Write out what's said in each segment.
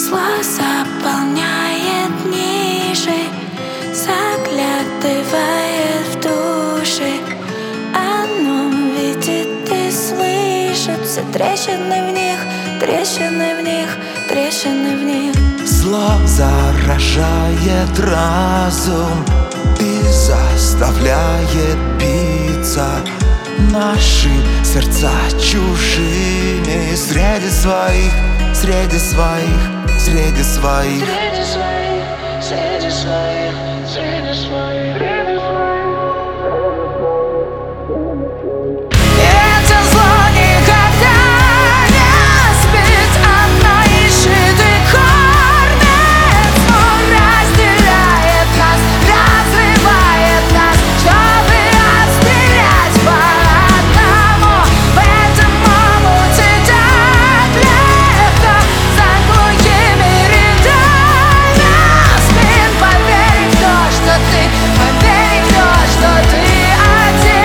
Зло заполняет ниши, заглядывает в души. Оно видит и слышит все трещины в них, трещины в них, трещины в них. Зло заражает разум и заставляет биться наши сердца чужими среди своих, среди своих, среди своих, Среди своих, среди своих, среди своих. Это зло никогда не спит, оно ищет и кормит. Зло разделяет нас, разрывает нас, чтобы отстрелять по одному. В этом омуте так легко, за глухими рядами спин. Поверь в то, что ты, поверь в то, что ты один.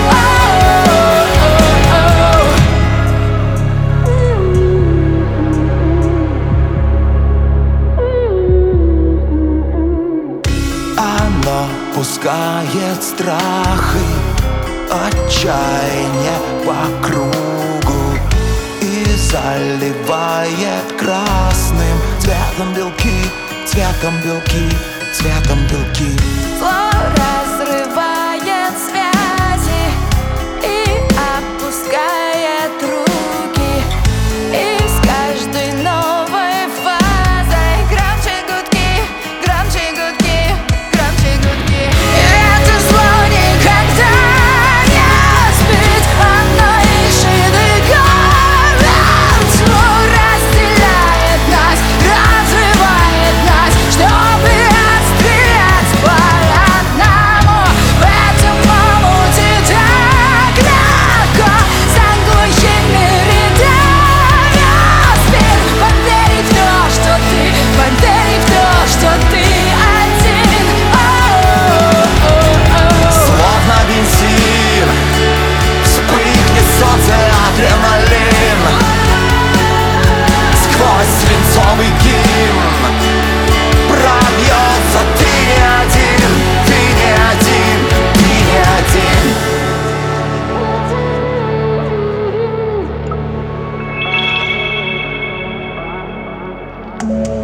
Оно пускает страхи, отчаяние по кругу и заливает красным цветом белки, цветом белки, цветом белки. Зло разрывает связи и опускает руки. И с каждой новой фазой громче гудки, громче гудки, громче гудки. И это зло никогда не спит, оно ищет и кормит. Зло разделяет нас, разрывает нас, чтобы отстрелять по одному. В этом омуте так легко, за глухими рядами спин. Поверь в то, что ты, поверь в то, что ты один. Словно бензин вспыхнет солнце, адреналин сквозь свинцовый гимн пробьется. Ты не один, ты не один, ты не один.